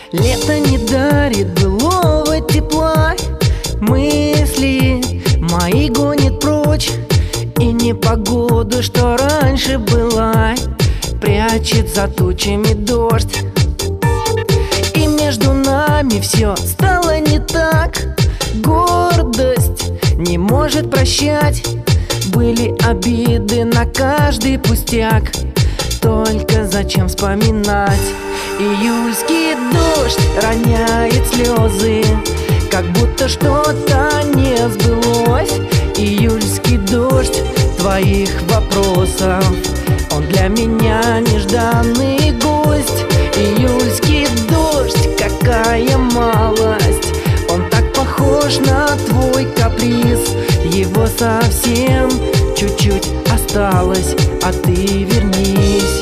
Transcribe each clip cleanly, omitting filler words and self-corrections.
Лето не дарит былого тепла, мысли мои гонит прочь, и непогода, что раньше была, прячет за тучами дождь. И между нами все стало не так. Гордость не может прощать. Были обиды на каждый пустяк. Только зачем вспоминать? Июльский дождь роняет слезы, как будто что-то не сбылось. Июльский дождь твоих вопросов, он для меня нежданный гость. Июльский дождь, какая малость, он так похож на твой каприз. Его совсем чуть-чуть осталось, а ты вернись.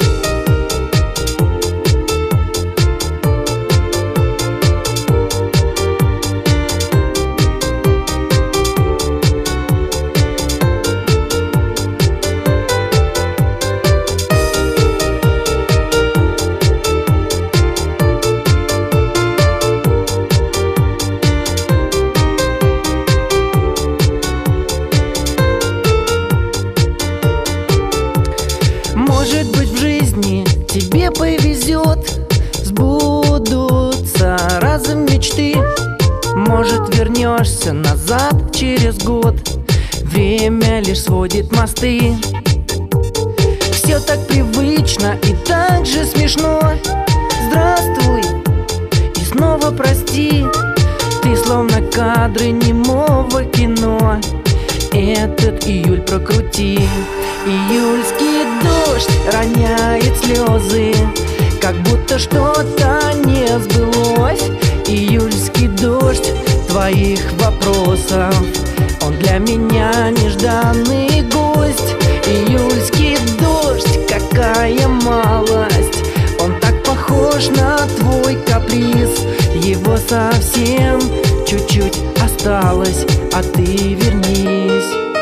Может быть, в жизни тебе повезет, сбудутся разом мечты. Может, вернешься назад через год, время лишь сводит мосты. Все так привычно и так же смешно. Здравствуй и снова прости. Ты словно кадры немого кино. Этот июль прокрути. Июльский дождь роняет слезы, как будто что-то не сбылось. Июльский дождь твоих вопросов, он для меня нежданный гость. Июльский дождь, какая малость, он так похож на твой каприз. Его совсем чуть-чуть осталось, а ты вернись.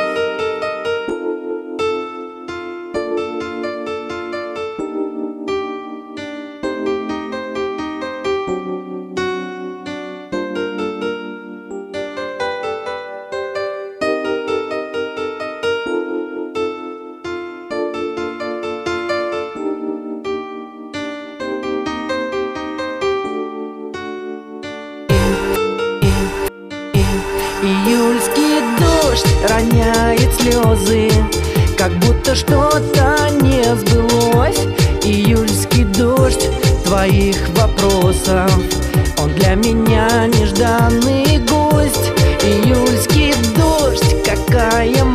Июльский дождь роняет слезы, как будто что-то не сбылось. Июльский дождь твоих вопросов, он для меня нежданный гость. Июльский дождь, какая